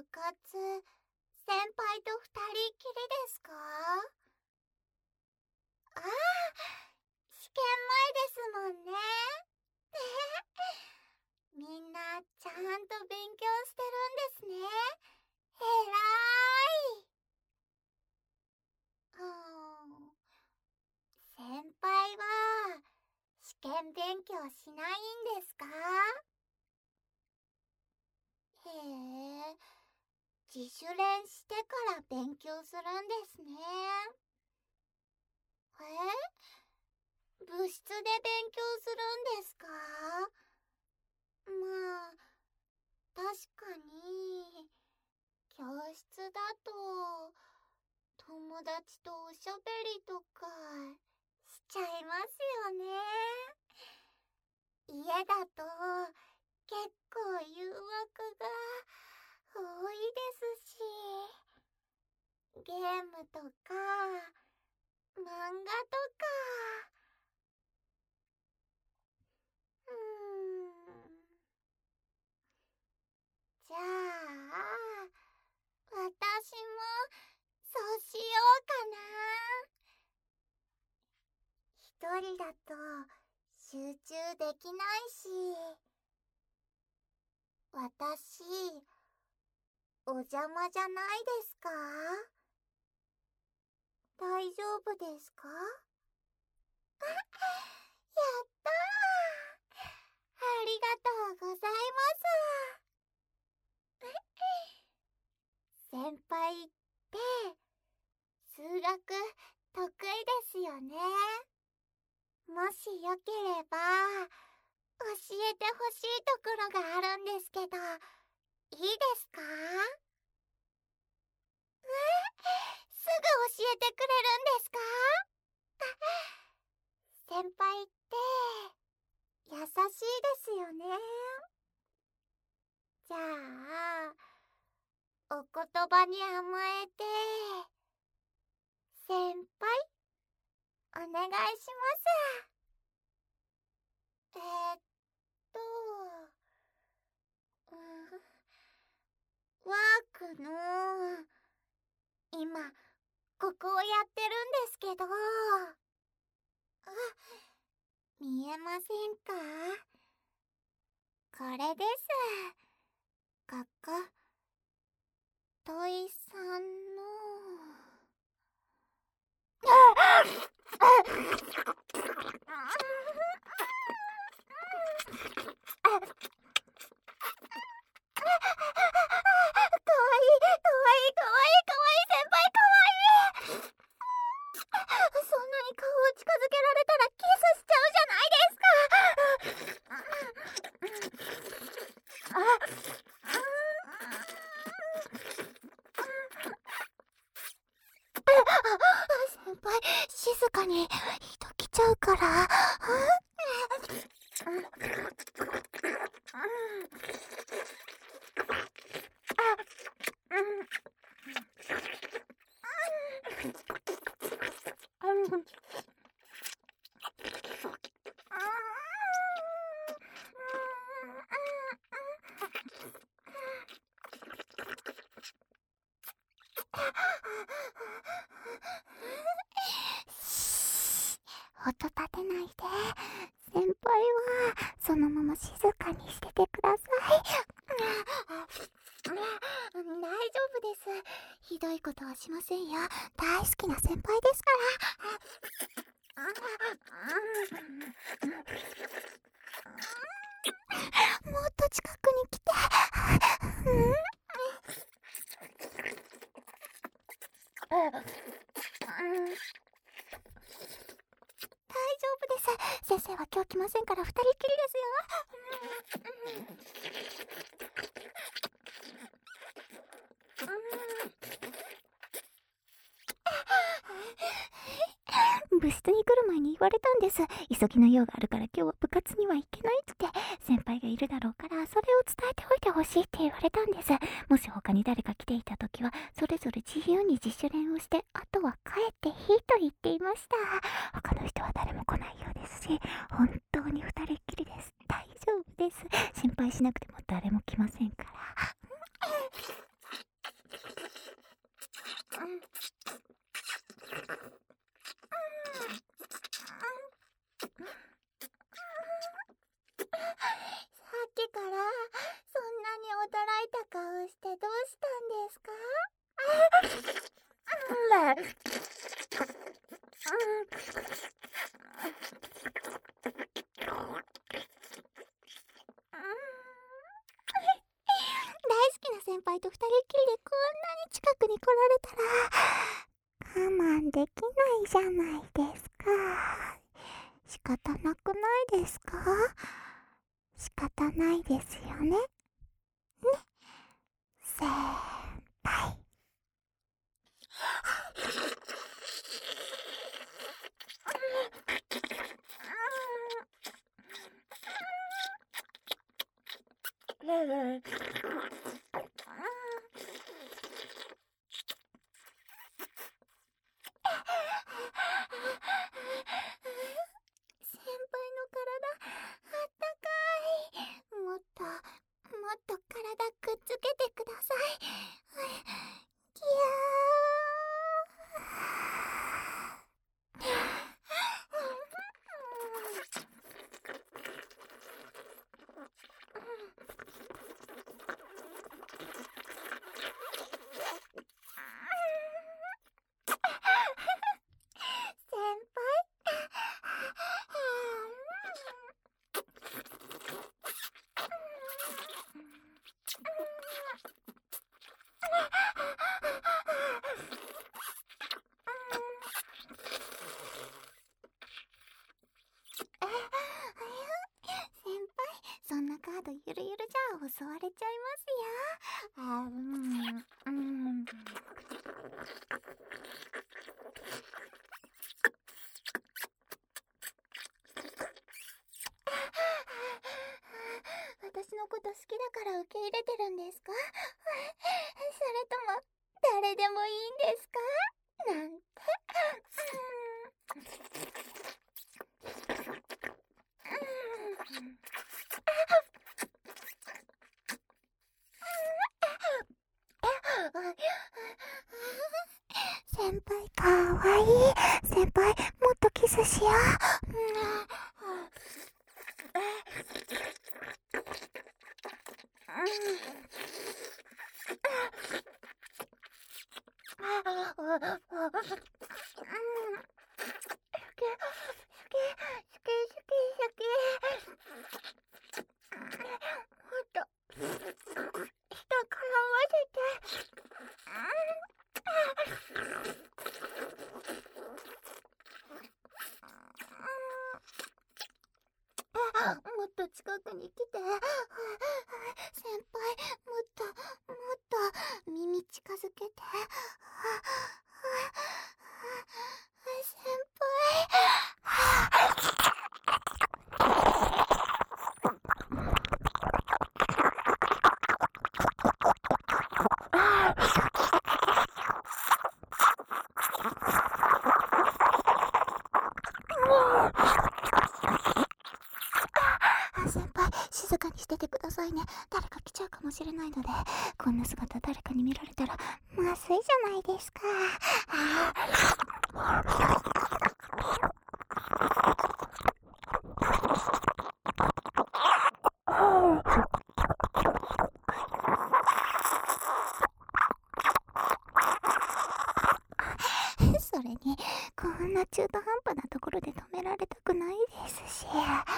部活、先輩と二人きりですか？ああ、試験前ですもんね。みんなちゃんと勉強してるんですね。えらい。先輩は試験勉強しないんですか？へえ、自主練してから勉強するんですね。部室で勉強するんですか？まあ、確かに、教室だと、友達とおしゃべりとか、しちゃいますよね。家だと、結構誘惑が多いですし、ゲームとか、漫画とか、うーん。じゃあ、私もそうしようかな。一人だと集中できないし、私、お邪魔じゃないですか？大丈夫ですか？やったー！ありがとうございます。先輩って数学得意ですよね。もしよければ教えてほしいところがあるんですけど、いいですか？すぐ教えてくれるんですか？先輩って優しいですよね。じゃあ、お言葉に甘えて、先輩、お願いします。えーっと、ワークの、今、ここをやってるんですけど、見えませんか？これです。ここ、トイさんの。先輩かわいい。そんなに顔を近づけられたらキスしちゃうじゃないですか。先輩、静かに人来ちゃうから。音立てないで。先輩はそのまま静かにしててください。大丈夫です。ひどいことはしませんよ。大好きな先輩ですから。もっと近くに来て。大丈夫です。先生は今日来ませんから二人っきりですよ。部室に来る前に言われたんです。急ぎの用があるから今日は部活には行けないって。先輩がいるだろうからそれを伝えておいてほしいって言われたんです。もし他に誰か来ていた時はそれぞれ自由に自主練をしてあとは帰っていいと言っていました。他の人は誰も来ないようですし、本当に二人っきりです。大丈夫です。心配しなくても誰も来ませんから。 と二人っきりでこんなに近くに来られたら、我慢できないじゃないですか。仕方なくないですか？仕方ないですよね。ね、先輩。先輩の体あったかい。もっと体くっつけてください。ぎゃ先輩。先輩、そんなカードゆるゆるじゃ襲われちゃいますよ。私のこと好きだから受け入れてるんですか？それとも誰でもいいんですか？なんて。先輩かわいい。先輩、もっとキスしよう。もっと近くに来て。先輩、もっと耳近づけて。先輩、静かにしててくださいね。誰か来ちゃうかもしれないので、こんな姿誰かに見られたらまずいじゃないですか。それに、こんな中途半端なところで止められたくないですし。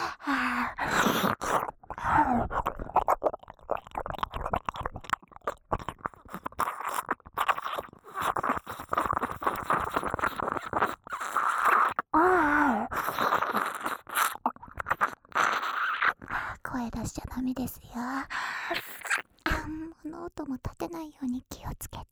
声出しちゃダメですよ。物音も立てないように気をつけて。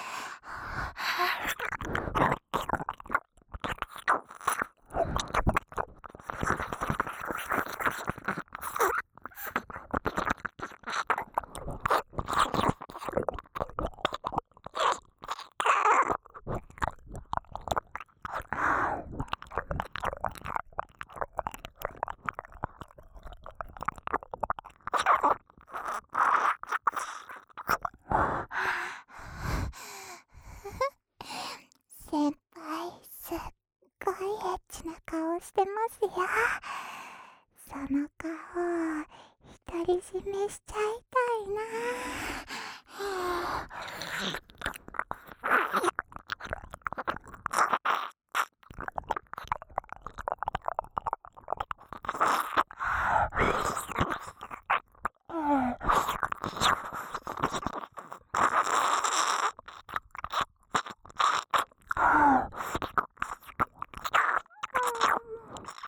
先輩、すっごいエッチな顔してますよ。その顔、独り占めしちゃいたいな。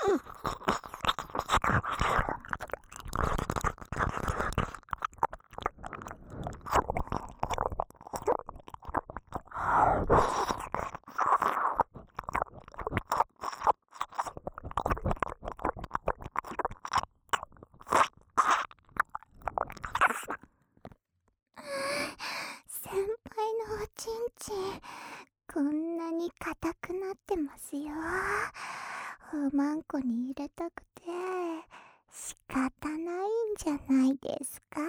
先輩のおちんちん、こんなに硬くなってますよ。おまんこに入れたくて仕方ないんじゃないですか。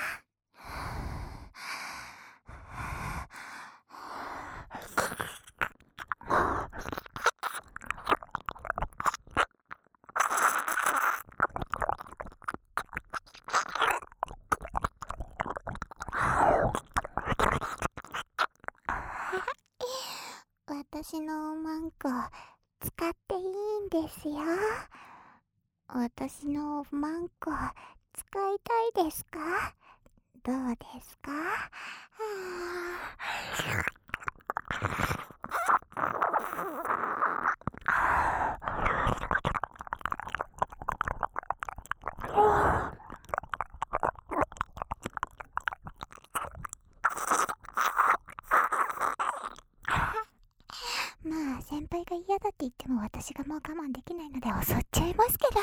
私のおまんこ使っていいんですよ。私のおまんこ使いたいですか？どうですか？まあ先輩が嫌だって言っても私がもう我慢できないので襲っちゃいますけど。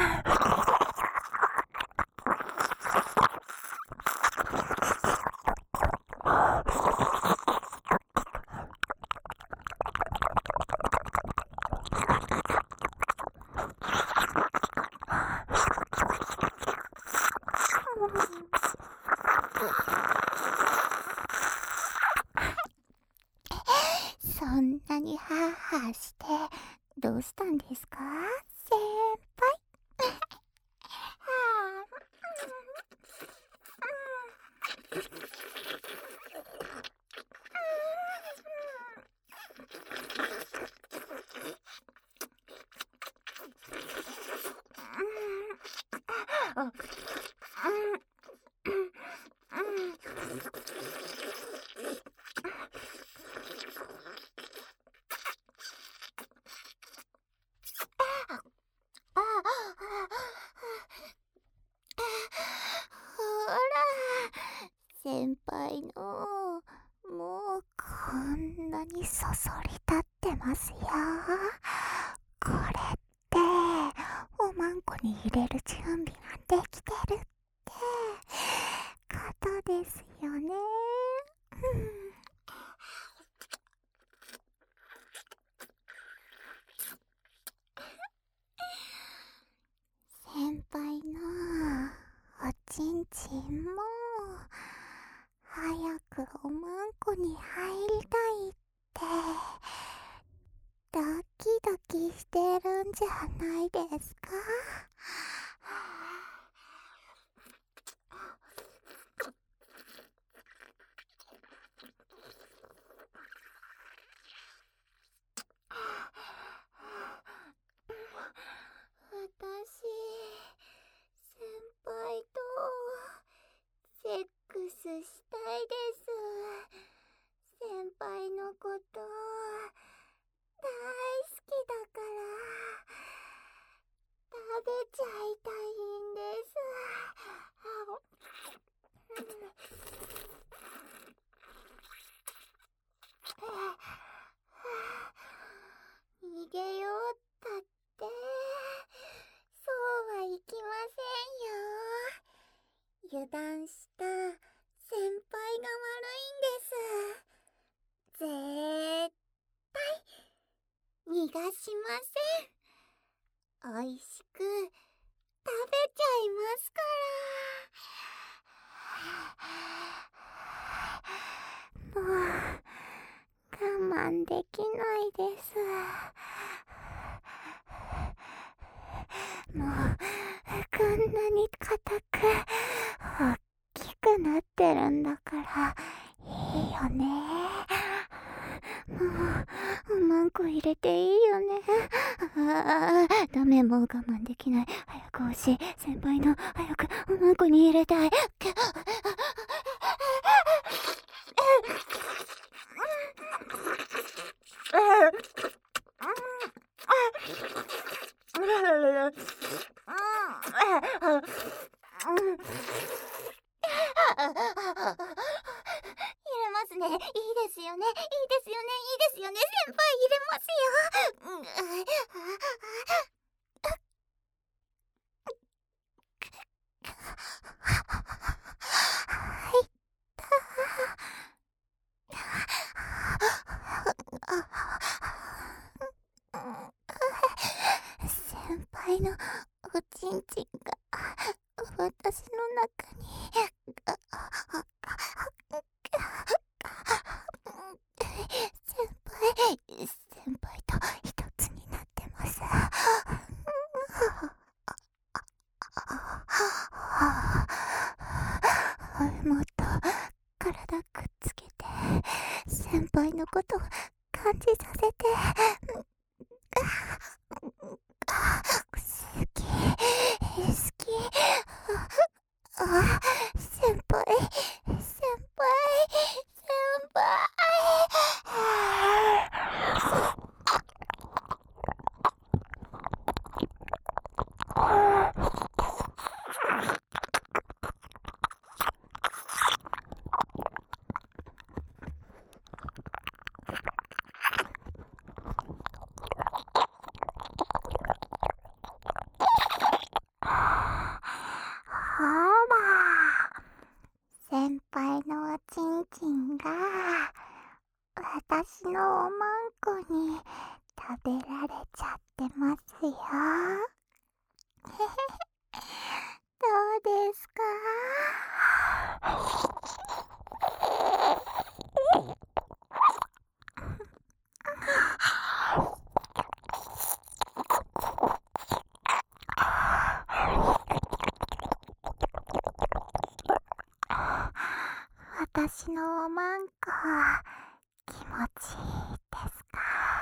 そんなにハーハーしてどうしたんですか、先輩。ほら、先輩のもうこんなにそそり立ってますよ。これっておまんこに入れる準備ができてるってことですよね。先輩のおちんちんも早くおまんこに入りたいってドキドキしてるんじゃないですか。私、先輩とセックスしたいです。先輩のこと大好きだから食べちゃいたいんです。逃げようったってそうはいきませんよ。油断した先輩が悪いんです。絶対逃がしません。おいしく食べちゃいますから。もう我慢できないです。もうこんなに硬く大きくなってるんだからいいよね。もうおまんこ入れていいよね。ダメ、もう我慢できない。早く欲しい。先輩の早くおまんこに入れたい。 ますね。いいですよね。いいですよね。いいですよね。先輩入れますよ。はいった先輩のおちんちんが私の中に先輩と一つになってます。もっと体くっつけて先輩のこと感じさせて。好き好き。先輩先輩先輩。先輩のおちんちんが私のおまんこに食べられちゃってますよ。どうですか？私のおまんこ気持ちいいですか？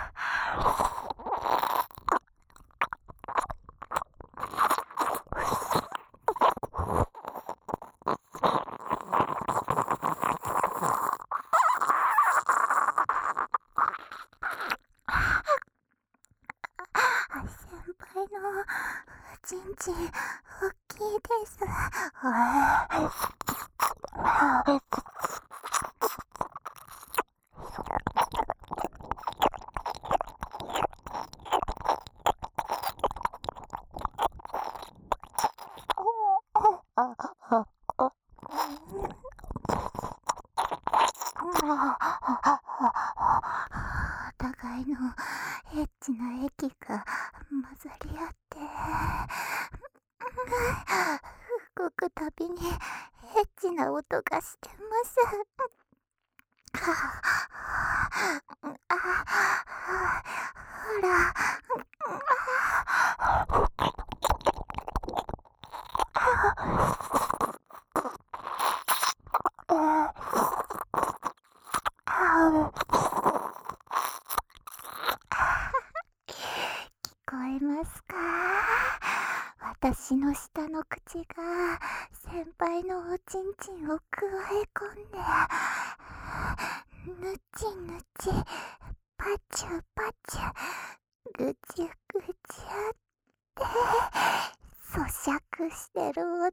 先輩のおちんちん大きいです。お互いのエッチな液が混ざり合って動くたびにエッチな音がしてます。ほら。聞こえますか？私の下の口が先輩のおちんちんをくわえ込んで、ぬちぬち、パチュパチュ、ぐちゅぐちゅって咀嚼してる音。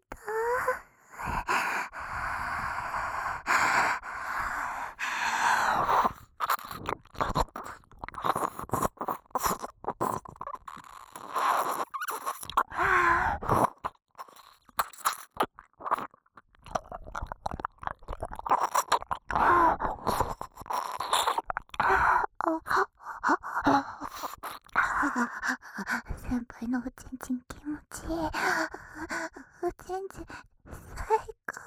先輩のおちんちん気持ちいい。おちんちん最高。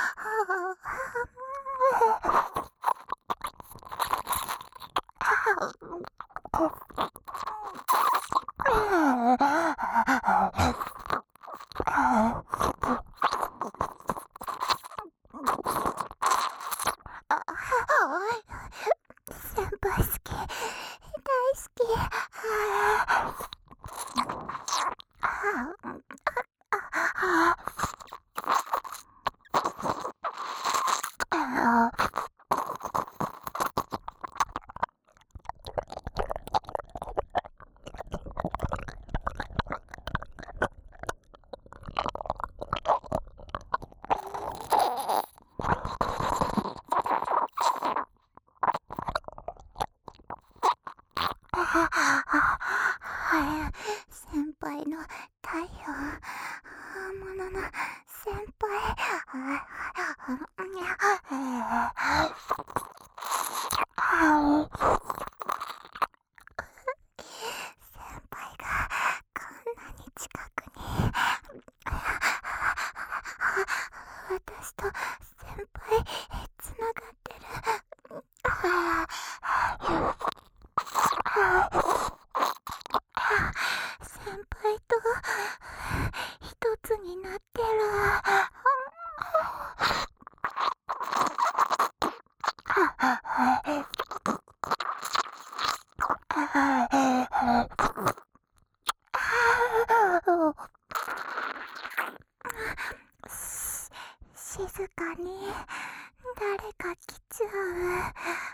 先輩好き、大好き。 の太陽、本物の先輩。先輩がこんなに近くに。私と先輩つながってる。先輩と一つになってる。静かに誰か来ちゃう。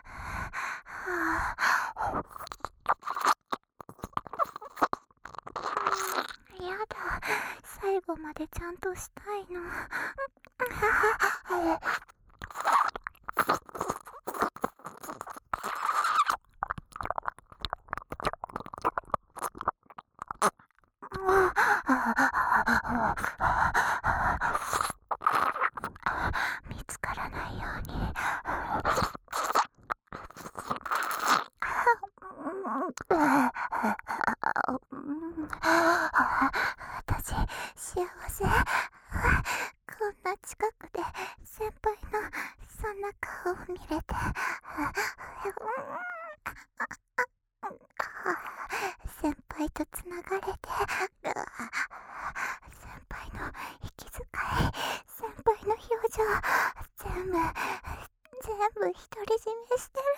やだ、最後までちゃんとしたいの。見つからないように。私、幸せ。こんな近くで先輩のそんな顔を見れて。先輩とつながれて。先輩の息遣い、先輩の表情、全部独り占めしてる。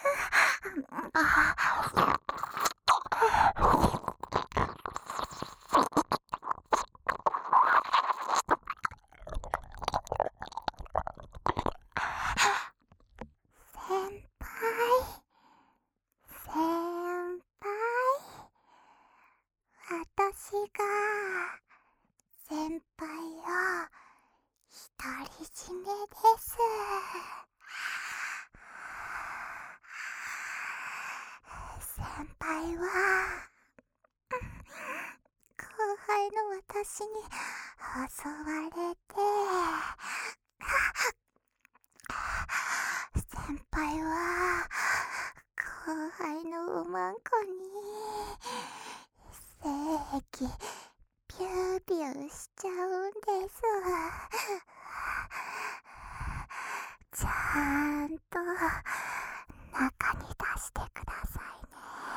私が先輩を独り占めです。先輩は後輩の私に襲われて、先輩は後輩のおまんこに精液ピューピューしちゃうんです。ちゃんと中に出してください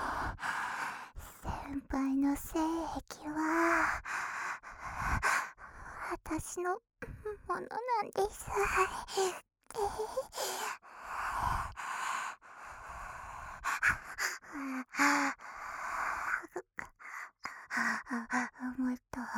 ね。先輩の精液は私のものなんです。もっ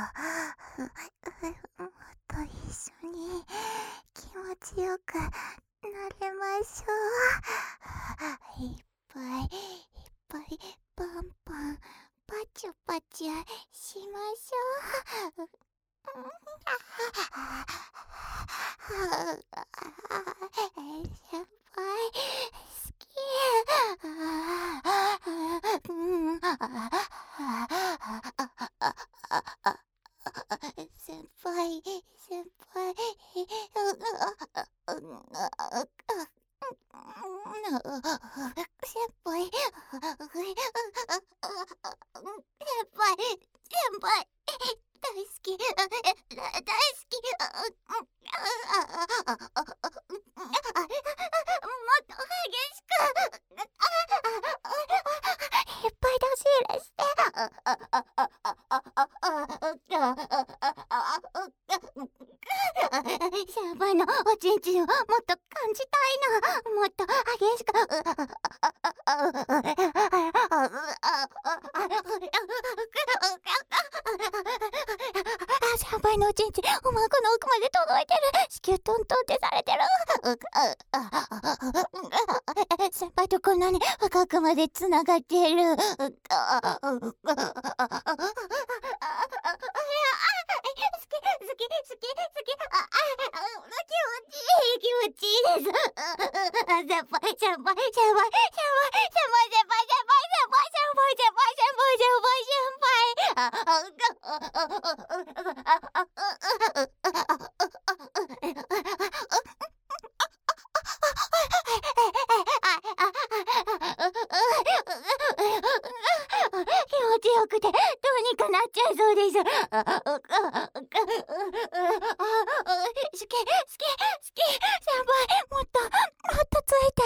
と一緒に気持ちよくなれましょう。いっぱいパンパンパチャパチャしましょう。先輩好き。先輩大好き。もっと激しく。いっぱい出し入れして。先輩のおちんちんをもっと感じたいの。もっと激しく。先輩のおちんちんおまんこの奥まで届いてる。子宮トントンってされてる。先輩とこんなに深くまでつながってる。気持ちいいです。先輩。 ちよくてどうにかなっちゃいそうです。好き先輩、もっとついて。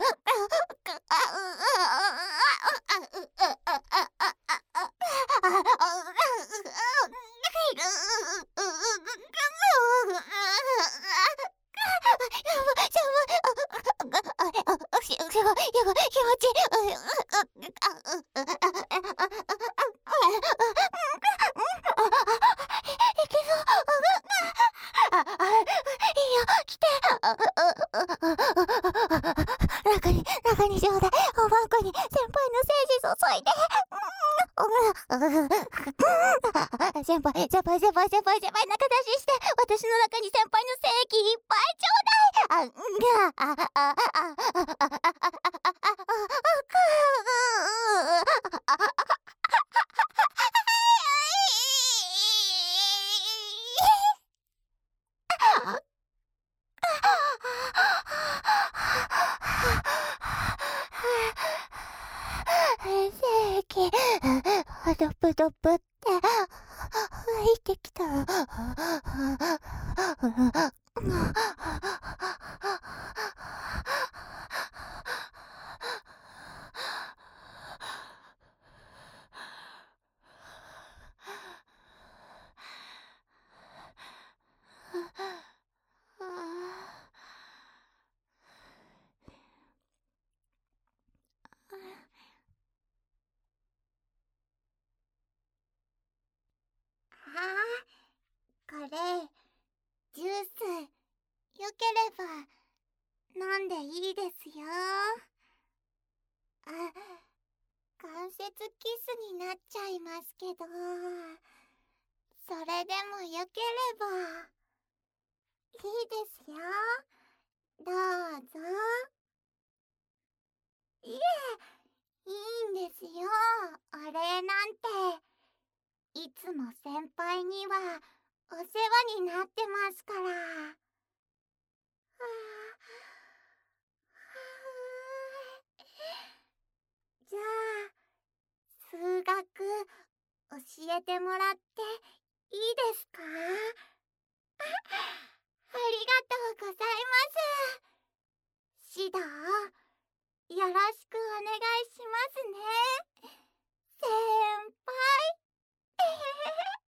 気持ちいけそう。いいよ、来て。中にちょうだい。おばんこに先輩の精子注いで。先輩、中出しして、私の中に先輩の精液いっぱいちょうだい。精液ドブって湧いてきた。これジュースよければ飲んでいいですよ。関節キスになっちゃいますけど、それでもよければいいですよ。どうぞ。いえ、いいんですよ。お礼なんて。いつも先輩にはお世話になってますから。じゃあ、数学教えてもらっていいですか？ありがとうございます。指導、よろしくお願いしますね。先輩。